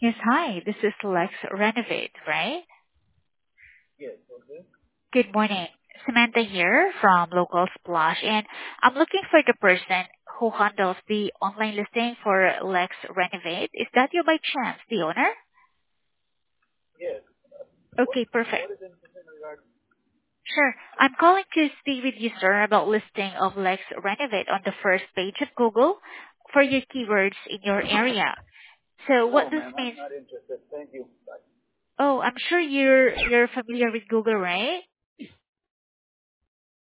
Yes, hi. This is Lex Renovate, right? Yes. Okay. Good morning. Samantha here from Local Splash, and I'm looking for the person who handles the online listing for Lex Renovate. Is that you by chance, the owner? Yes. Okay, perfect. What is information regarding? Sure. I'm calling to speak with you, sir, about listing of Lex Renovate on the first page of Google for your keywords in your area. So what No, this ma'am, I'm means, not interested. Thank you. Bye. oh, I'm sure you're familiar with Google, right?